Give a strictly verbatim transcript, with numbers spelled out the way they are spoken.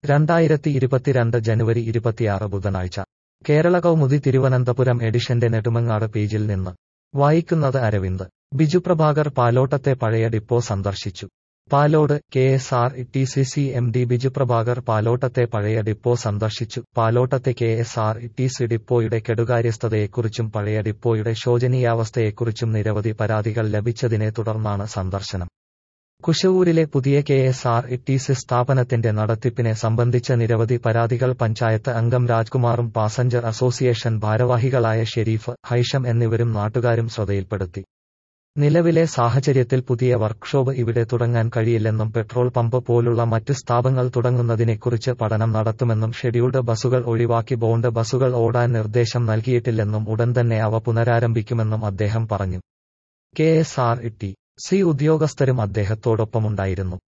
രണ്ടായിരത്തി ഇരുപത്തിരണ്ട് ജനുവരി ഇരുപത്തിയാറ് ബുധനാഴ്ച കേരള കൗമുദി തിരുവനന്തപുരം എഡിഷന്റെ നെടുമങ്ങാട് പേജിൽ നിന്ന് വായിക്കുന്നത് അരവിന്ദ്. ബിജു പ്രഭാകർ പാലോട്ടത്തെ പഴയ ഡിപ്പോ സന്ദർശിച്ചു. Palode. K S R T C C M D Biju Prabhakar പാലോട്ടത്തെ പഴയ ഡിപ്പോ സന്ദർശിച്ചു. പാലോട്ടത്തെ K S R T C ഡിപ്പോയുടെ കെടുകാര്യസ്ഥതയെക്കുറിച്ചും പഴയ ഡിപ്പോയുടെ ശോചനീയാവസ്ഥയെക്കുറിച്ചും നിരവധി പരാതികൾ ലഭിച്ചതിനെ തുടർന്നാണ് സന്ദർശനം. കുശവൂരിലെ പുതിയ K S R T C സ്ഥാപനത്തിന്റെ നടത്തിപ്പിനെ സംബന്ധിച്ച നിരവധി പരാതികൾ പഞ്ചായത്ത് അംഗം രാജ്കുമാറും പാസഞ്ചർ അസോസിയേഷൻ ഭാരവാഹികളായ ഷെരീഫ്, ഹൈഷം എന്നിവരും നാട്ടുകാരും ശ്രദ്ധയിൽപ്പെടുത്തി. നിലവിലെ സാഹചര്യത്തിൽ പുതിയ വർക്ക്ഷോപ്പ് ഇവിടെ തുടങ്ങാൻ കഴിയില്ലെന്നും പെട്രോൾ പമ്പ് പോലുള്ള മറ്റ് സ്ഥാപനങ്ങൾ തുടങ്ങുന്നതിനെക്കുറിച്ച് പഠനം നടത്തുമെന്നും ഷെഡ്യൂൾഡ് ബസുകൾ ഒഴിവാക്കി ബോണ്ട് ബസുകൾ ഓടാൻ നിർദ്ദേശം നൽകിയിട്ടില്ലെന്നും ഉടൻ തന്നെ അവ പുനരാരംഭിക്കുമെന്നും അദ്ദേഹം പറഞ്ഞു. K S R T C ഉദ്യോഗസ്ഥരും അദ്ദേഹത്തോടൊപ്പമുണ്ടായിരുന്നു.